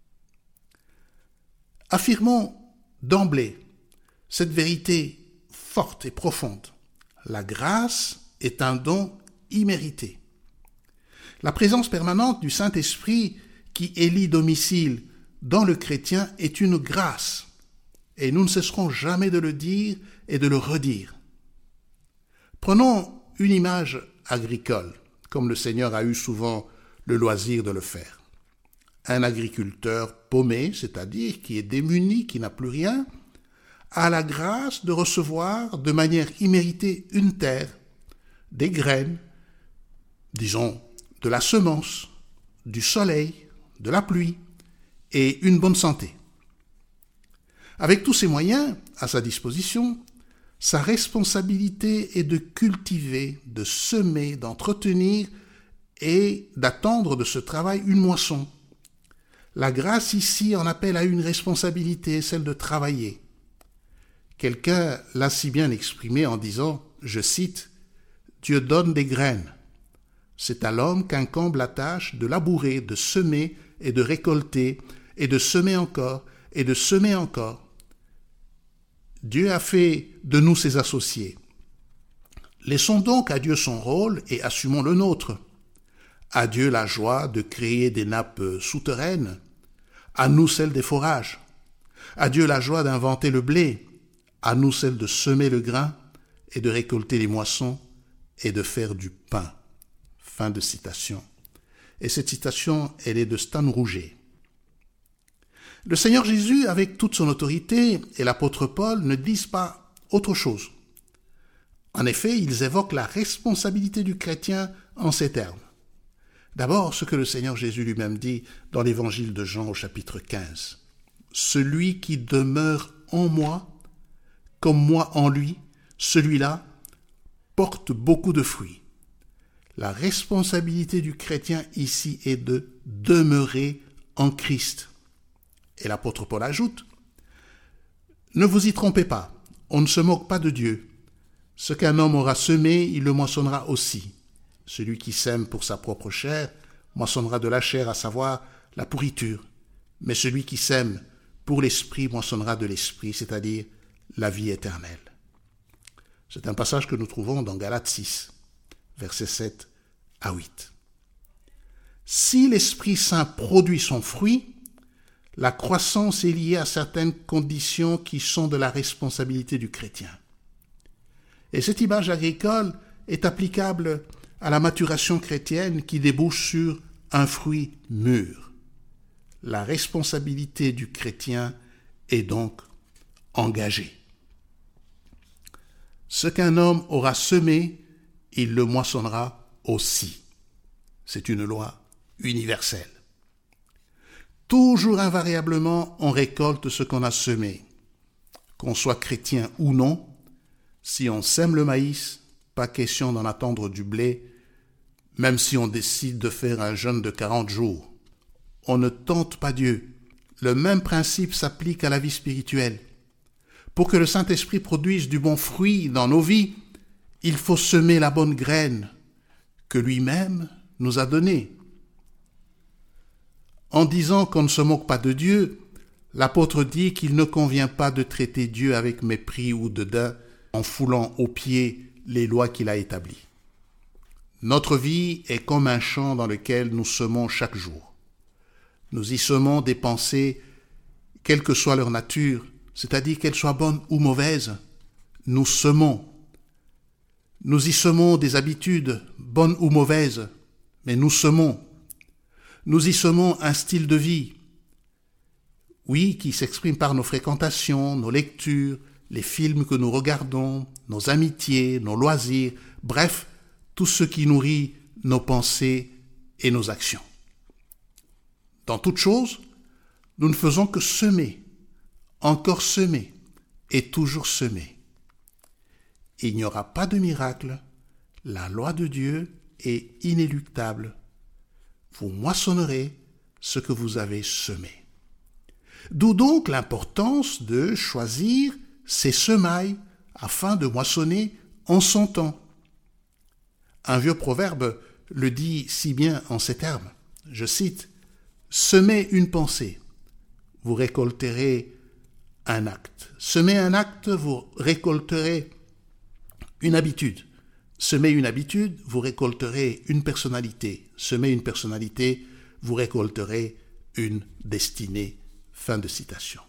Affirmons d'emblée cette vérité forte et profonde. La grâce est un don immérité. La présence permanente du Saint-Esprit qui élit domicile dans le chrétien est une grâce, et nous ne cesserons jamais de le dire et de le redire. Prenons une image agricole, comme le Seigneur a eu souvent le loisir de le faire. Un agriculteur paumé, c'est-à-dire qui est démuni, qui n'a plus rien, a la grâce de recevoir de manière imméritée une terre, des graines, disons de la semence, du soleil, de la pluie et une bonne santé. Avec tous ces moyens à sa disposition, sa responsabilité est de cultiver, de semer, d'entretenir et d'attendre de ce travail une moisson. La grâce ici en appelle à une responsabilité, celle de travailler. Quelqu'un l'a si bien exprimé en disant, je cite, « Dieu donne des graines. C'est à l'homme qu'incombe la tâche de labourer, de semer et de récolter, et de semer encore, et de semer encore. » Dieu a fait de nous ses associés. Laissons donc à Dieu son rôle et assumons le nôtre. À Dieu la joie de créer des nappes souterraines, à nous celle des forages. À Dieu la joie d'inventer le blé, à nous celle de semer le grain et de récolter les moissons et de faire du pain. Fin de citation. Et cette citation, elle est de Stan Rouget. Le Seigneur Jésus, avec toute son autorité, et l'apôtre Paul ne disent pas autre chose. En effet, ils évoquent la responsabilité du chrétien en ces termes. D'abord, ce que le Seigneur Jésus lui-même dit dans l'évangile de Jean au chapitre 15. « Celui qui demeure en moi, comme moi en lui, celui-là porte beaucoup de fruits. » La responsabilité du chrétien ici est de demeurer en Christ. Et l'apôtre Paul ajoute, « Ne vous y trompez pas, on ne se moque pas de Dieu. Ce qu'un homme aura semé, il le moissonnera aussi. Celui qui sème pour sa propre chair moissonnera de la chair, à savoir la pourriture. Mais celui qui sème pour l'esprit moissonnera de l'esprit, c'est-à-dire la vie éternelle. » C'est un passage que nous trouvons dans Galates 6, versets 7 à 8. Si l'Esprit Saint produit son fruit, la croissance est liée à certaines conditions qui sont de la responsabilité du chrétien. Et cette image agricole est applicable à la maturation chrétienne qui débouche sur un fruit mûr. La responsabilité du chrétien est donc engagée. Ce qu'un homme aura semé, il le moissonnera aussi. C'est une loi universelle. Toujours invariablement, on récolte ce qu'on a semé. Qu'on soit chrétien ou non, si on sème le maïs, pas question d'en attendre du blé, même si on décide de faire un jeûne de 40 jours. On ne tente pas Dieu. Le même principe s'applique à la vie spirituelle. Pour que le Saint-Esprit produise du bon fruit dans nos vies, il faut semer la bonne graine que lui-même nous a donnée. En disant qu'on ne se moque pas de Dieu, l'apôtre dit qu'il ne convient pas de traiter Dieu avec mépris ou dédain en foulant aux pieds les lois qu'il a établies. Notre vie est comme un champ dans lequel nous semons chaque jour. Nous y semons des pensées, quelle que soit leur nature, c'est-à-dire qu'elles soient bonnes ou mauvaises, nous semons. Nous y semons des habitudes, bonnes ou mauvaises, mais nous semons. Nous y semons un style de vie, oui, qui s'exprime par nos fréquentations, nos lectures, les films que nous regardons, nos amitiés, nos loisirs, bref, tout ce qui nourrit nos pensées et nos actions. Dans toute chose, nous ne faisons que semer, encore semer et toujours semer. Il n'y aura pas de miracle, la loi de Dieu est inéluctable. Vous moissonnerez ce que vous avez semé. D'où donc l'importance de choisir ses semailles afin de moissonner en son temps. Un vieux proverbe le dit si bien en ces termes, je cite, « Semez une pensée, vous récolterez un acte. Semez un acte, vous récolterez une habitude. Semez une habitude, vous récolterez une personnalité. Semez une personnalité, vous récolterez une destinée. » Fin de citation.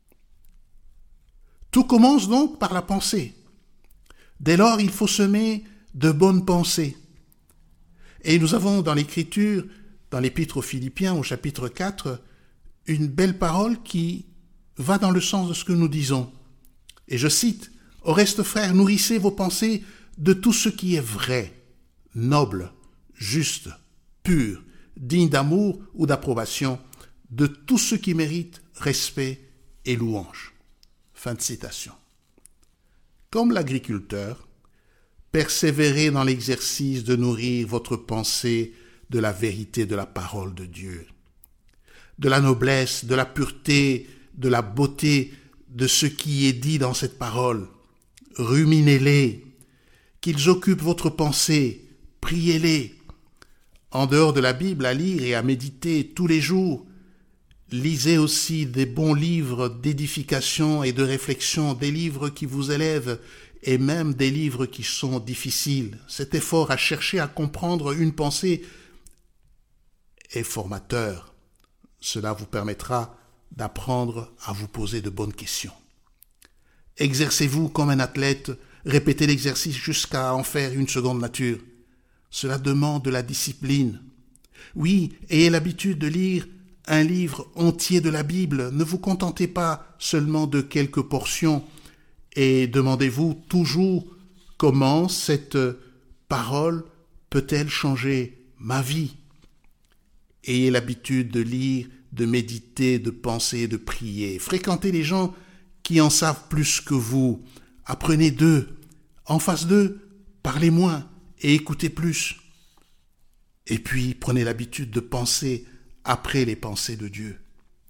Tout commence donc par la pensée. Dès lors, il faut semer de bonnes pensées. Et nous avons dans l'Écriture, dans l'Épître aux Philippiens au chapitre 4, une belle parole qui va dans le sens de ce que nous disons. Et je cite, « Au reste, frères, nourrissez vos pensées de tout ce qui est vrai, noble, juste, pur, digne d'amour ou d'approbation, de tout ce qui mérite respect et louange. » Fin de citation. Comme l'agriculteur, persévérez dans l'exercice de nourrir votre pensée de la vérité de la parole de Dieu, de la noblesse, de la pureté, de la beauté de ce qui est dit dans cette parole. Ruminez-les, qu'ils occupent votre pensée, priez-les. En dehors de la Bible, à lire et à méditer tous les jours, lisez aussi des bons livres d'édification et de réflexion, des livres qui vous élèvent et même des livres qui sont difficiles. Cet effort à chercher à comprendre une pensée est formateur. Cela vous permettra d'apprendre à vous poser de bonnes questions. Exercez-vous comme un athlète, répétez l'exercice jusqu'à en faire une seconde nature. Cela demande de la discipline. Oui, ayez l'habitude de lire un livre entier de la Bible. Ne vous contentez pas seulement de quelques portions et demandez-vous toujours comment cette parole peut-elle changer ma vie. Ayez l'habitude de lire, de méditer, de penser, de prier. Fréquentez les gens qui en savent plus que vous. Apprenez d'eux. En face d'eux, parlez moins et écoutez plus. Et puis, prenez l'habitude de penser après les pensées de Dieu.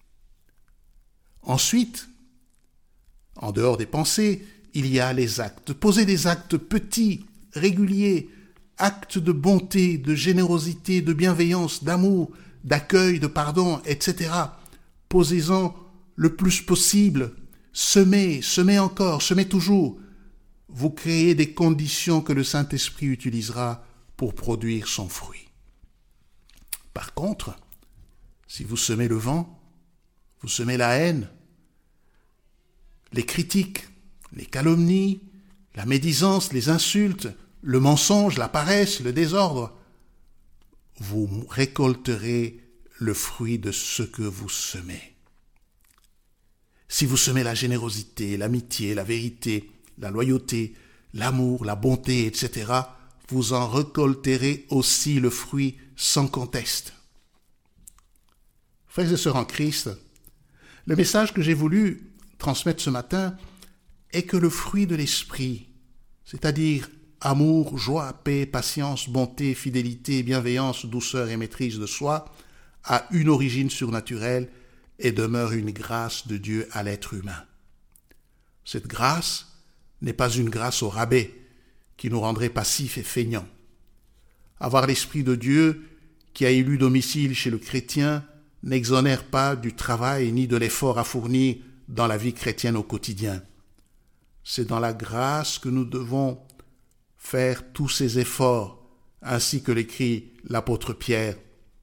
Ensuite, en dehors des pensées, il y a les actes. Posez des actes petits, réguliers, actes de bonté, de générosité, de bienveillance, d'amour, d'accueil, de pardon, etc. Posez-en le plus possible. Semez, semez encore, semez toujours. Vous créez des conditions que le Saint-Esprit utilisera pour produire son fruit. Par contre, si vous semez le vent, vous semez la haine, les critiques, les calomnies, la médisance, les insultes, le mensonge, la paresse, le désordre, vous récolterez le fruit de ce que vous semez. Si vous semez la générosité, l'amitié, la vérité, la loyauté, l'amour, la bonté, etc., vous en récolterez aussi le fruit sans conteste. Frères et sœurs en Christ, le message que j'ai voulu transmettre ce matin est que le fruit de l'esprit, c'est-à-dire amour, joie, paix, patience, bonté, fidélité, bienveillance, douceur et maîtrise de soi, a une origine surnaturelle et demeure une grâce de Dieu à l'être humain. Cette grâce n'est pas une grâce au rabais qui nous rendrait passifs et feignants. Avoir l'Esprit de Dieu qui a élu domicile chez le chrétien n'exonère pas du travail ni de l'effort à fournir dans la vie chrétienne au quotidien. C'est dans la grâce que nous devons faire tous ces efforts, ainsi que l'écrit l'apôtre Pierre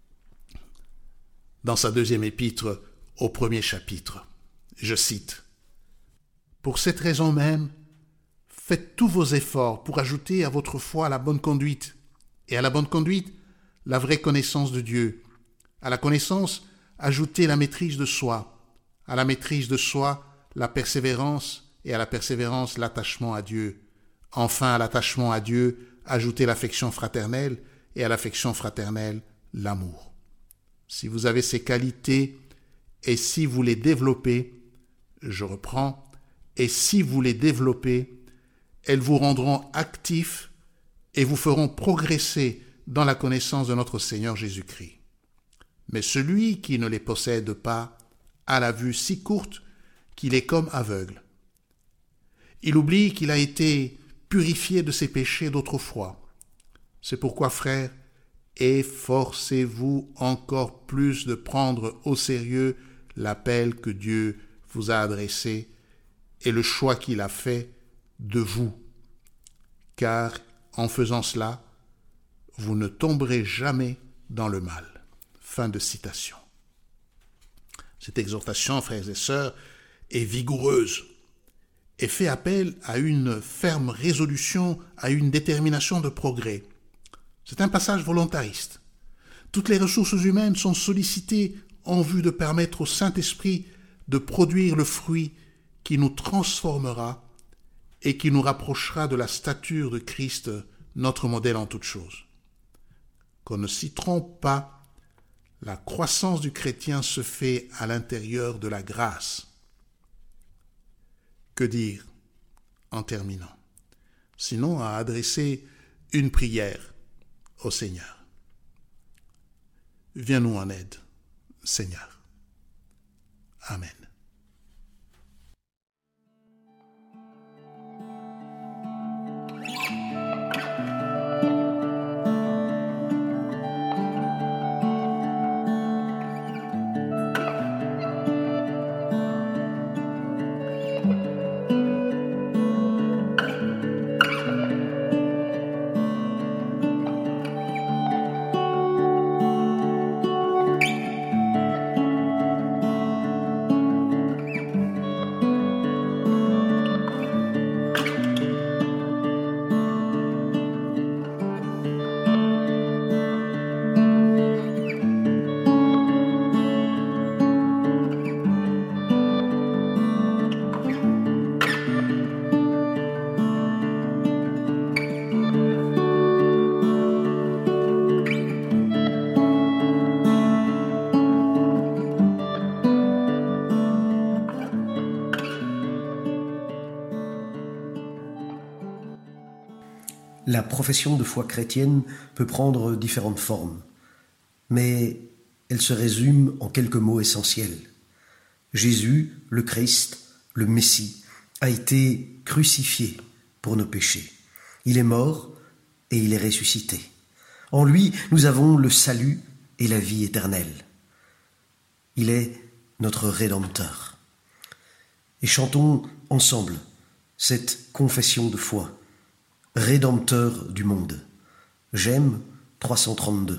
dans sa 2e épître au 1er chapitre. Je cite : « Pour cette raison même, faites tous vos efforts pour ajouter à votre foi la bonne conduite, et à la bonne conduite, la vraie connaissance de Dieu. À la connaissance, ajoutez la maîtrise de soi. À la maîtrise de soi, la persévérance, et à la persévérance, l'attachement à Dieu. Enfin, à l'attachement à Dieu, ajoutez l'affection fraternelle, et à l'affection fraternelle, l'amour. Si vous avez ces qualités, et si vous les développez, je reprends, et si vous les développez, elles vous rendront actifs et vous feront progresser dans la connaissance de notre Seigneur Jésus-Christ. Mais celui qui ne les possède pas a la vue si courte qu'il est comme aveugle. Il oublie qu'il a été purifié de ses péchés d'autrefois. C'est pourquoi, frères, efforcez-vous encore plus de prendre au sérieux l'appel que Dieu vous a adressé et le choix qu'il a fait de vous, car en faisant cela, vous ne tomberez jamais dans le mal. » Fin de citation. Cette exhortation, frères et sœurs, est vigoureuse et fait appel à une ferme résolution, à une détermination de progrès. C'est un passage volontariste. Toutes les ressources humaines sont sollicitées en vue de permettre au Saint-Esprit de produire le fruit qui nous transformera et qui nous rapprochera de la stature de Christ, notre modèle en toutes choses. Qu'on ne s'y trompe pas, la croissance du chrétien se fait à l'intérieur de la grâce. Que dire en terminant? Sinon à adresser une prière au Seigneur. Viens-nous en aide, Seigneur. Amen. La profession de foi chrétienne peut prendre différentes formes, mais elle se résume en quelques mots essentiels. Jésus, le Christ, le Messie, a été crucifié pour nos péchés. Il est mort et il est ressuscité. En lui, nous avons le salut et la vie éternelle. Il est notre Rédempteur. Et chantons ensemble cette confession de foi. Rédempteur du monde. J'aime 332.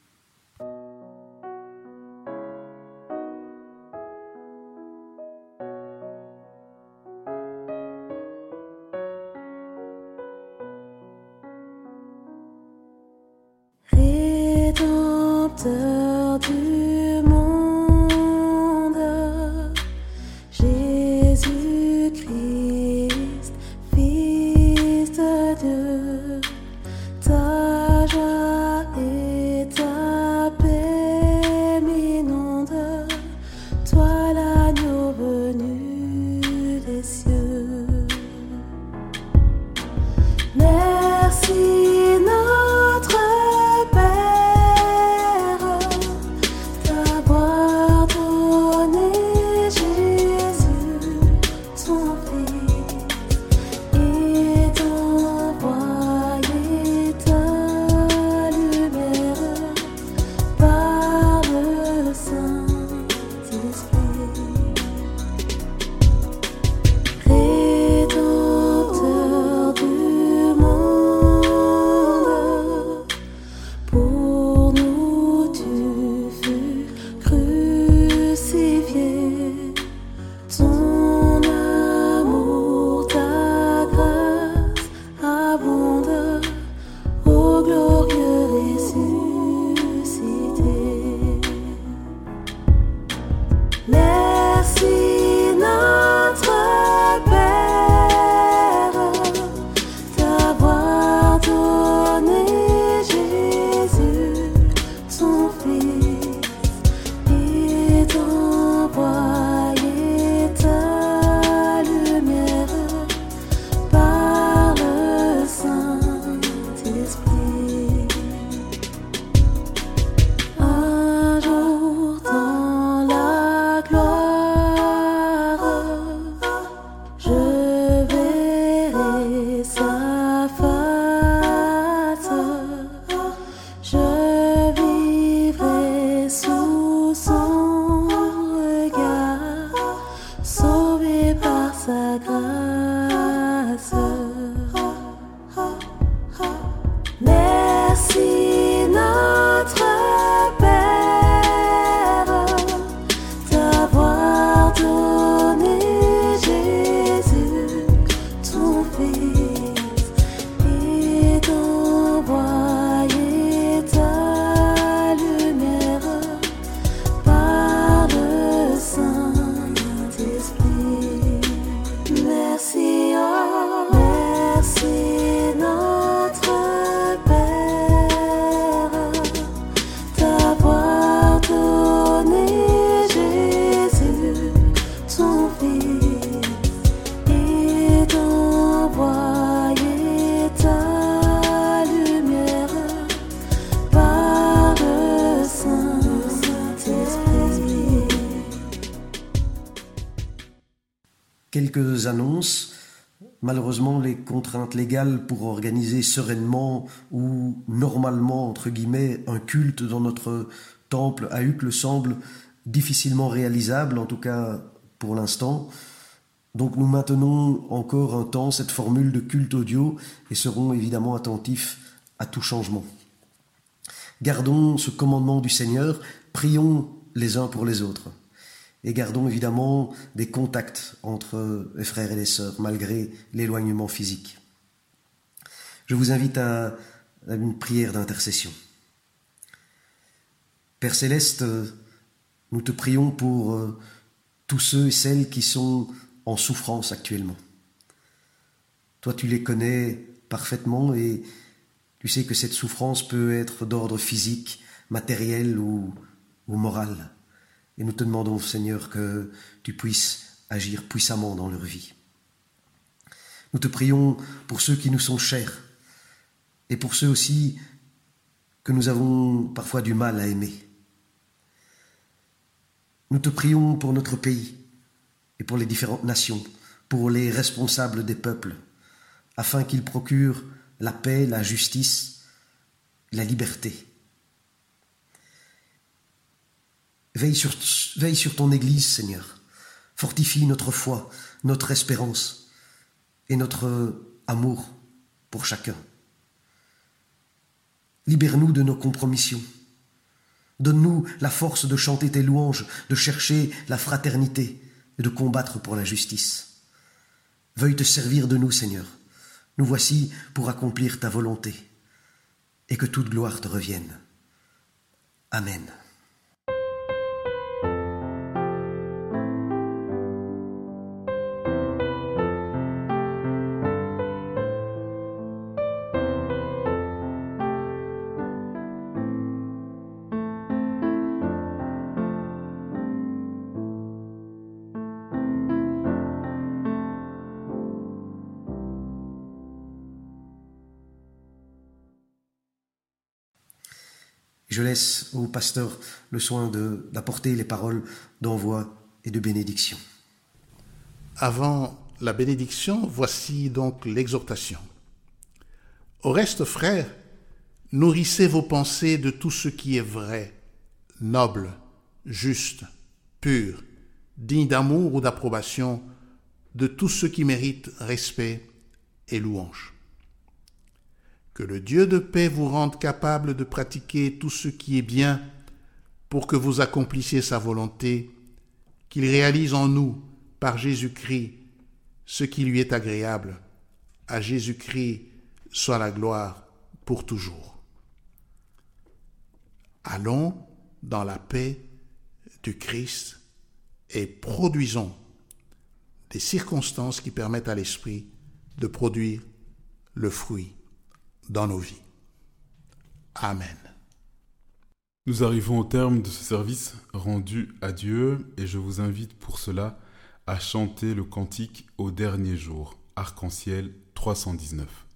Rédempteur du monde, Jésus-Christ, Fils de Dieu, ta joie et ta paix m'inondent, toi l'agneau venu des cieux. Merci notre Père d'avoir donné Jésus, ton Fils, et d'envoyer ta lumière par le Saint-Esprit. Rédempteur du monde, pour nous tu fus crucifié. Ton amour, ta grâce abonde, ô glorieux ressuscité. Merci notre Père d'avoir donné Jésus, ton Fils, et d'envoyer ta lumière par le Saint-Esprit. Un jour dans la gloire, je verrai sa face, je vivrai sous son regard, sauvé par sa grâce. Merci notre Père d'avoir donné Jésus, ton Fils, et d'envoyer ta lumière par le Saint-Esprit. Merci, oh, merci notre Père d'avoir donné Jésus, ton Fils, et d'envoyer ta lumière par le Saint-Esprit. Quelques annonces. Malheureusement, les contraintes légales pour organiser sereinement ou normalement, entre guillemets, un culte dans notre temple à Uccle semblent difficilement réalisables, en tout cas pour l'instant. Donc nous maintenons encore un temps cette formule de culte audio et serons évidemment attentifs à tout changement. Gardons ce commandement du Seigneur, prions les uns pour les autres. Et gardons évidemment des contacts entre les frères et les sœurs, malgré l'éloignement physique. Je vous invite à une prière d'intercession. Père Céleste, nous te prions pour tous ceux et celles qui sont en souffrance actuellement. Toi, tu les connais parfaitement et tu sais que cette souffrance peut être d'ordre physique, matériel ou moral. Et nous te demandons, Seigneur, que tu puisses agir puissamment dans leur vie. Nous te prions pour ceux qui nous sont chers, et pour ceux aussi que nous avons parfois du mal à aimer. Nous te prions pour notre pays et pour les différentes nations, pour les responsables des peuples, afin qu'ils procurent la paix, la justice, la liberté. Veille sur ton Église, Seigneur. Fortifie notre foi, notre espérance et notre amour pour chacun. Libère-nous de nos compromissions. Donne-nous la force de chanter tes louanges, de chercher la fraternité et de combattre pour la justice. Veuille te servir de nous, Seigneur. Nous voici pour accomplir ta volonté et que toute gloire te revienne. Amen. Je laisse au pasteur le soin d'apporter les paroles d'envoi et de bénédiction. Avant la bénédiction, voici donc l'exhortation. Au reste, frères, nourrissez vos pensées de tout ce qui est vrai, noble, juste, pur, digne d'amour ou d'approbation, de tout ce qui mérite respect et louange. Que le Dieu de paix vous rende capable de pratiquer tout ce qui est bien pour que vous accomplissiez sa volonté, qu'il réalise en nous, par Jésus-Christ, ce qui lui est agréable. À Jésus-Christ soit la gloire pour toujours. Allons dans la paix du Christ et produisons des circonstances qui permettent à l'Esprit de produire le fruit dans nos vies. Amen. Nous arrivons au terme de ce service rendu à Dieu et je vous invite pour cela à chanter le cantique au dernier jour, Arc-en-Ciel 319.